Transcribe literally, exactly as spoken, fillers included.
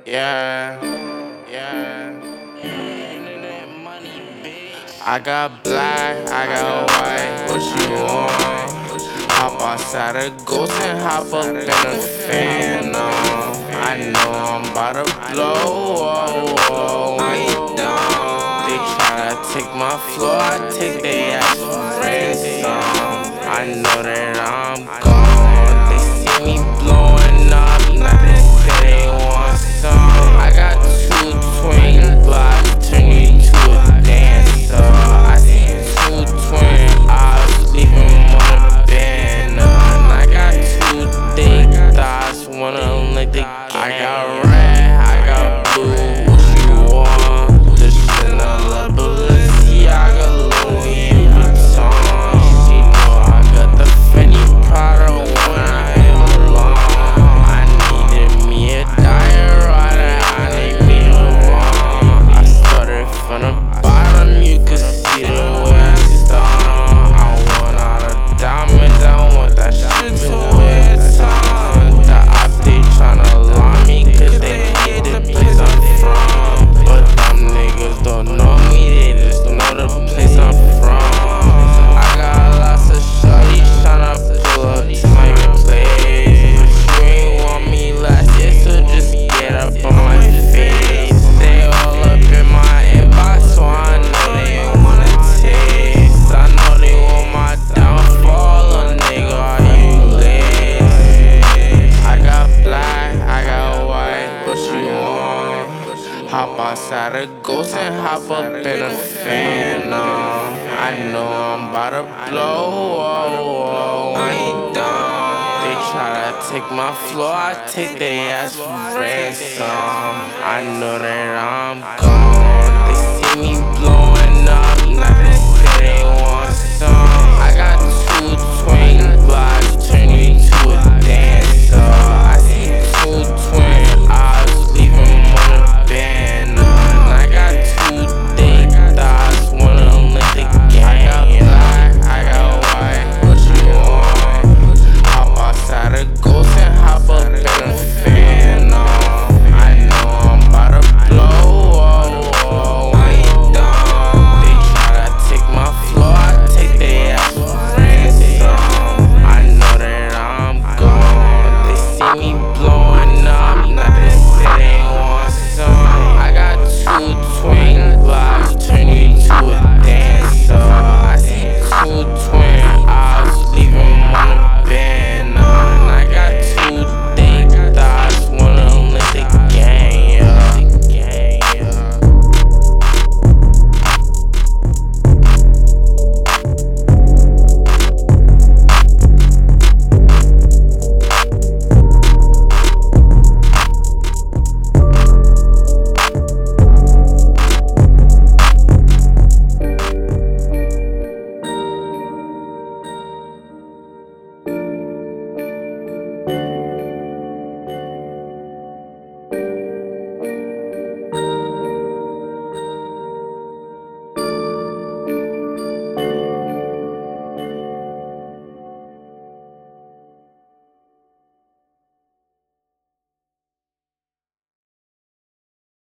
Yeah, yeah. I got black, I got white, what you want? Hop outside a ghost and hop up in a fan. I know I'm about to blow. Oh, oh, oh. They try to take my floor, I take their ass for ransom. I know that I'm gone. They see me blowing up, now they say they want some. I got two twin blocks, turn you to a dancer. I see two twin eyes, leave them on a banner. And I got two thick thighs, wanna lick the gas. I got red, I got blue, what you want? The Chanel, Balenciaga, Louis Vuitton. She know I got the Fendi Prada when I am alone. I needed me a diet rider, I need me a wrong. I started from the bottom, you could see the way I started. I want all the diamonds, I want that shit to wear time. The op, they tryna lie me, cause they hate the place I'm from. But them niggas don't know me, they just know the place I'm from. I got lots of shorties tryna pull up to my place. But you ain't want me last year, so just get up on my face. They all up in my inbox, so I know they wanna taste. I know they want my downfall, a nigga, are you lazy? I got black, I got white, what you want? Hop outside a ghost and hop up in a fan. I know I'm about to blow. Oh, oh. I ain't done. They try to take my floor, I take their ass for ransom. I know that I'm gone.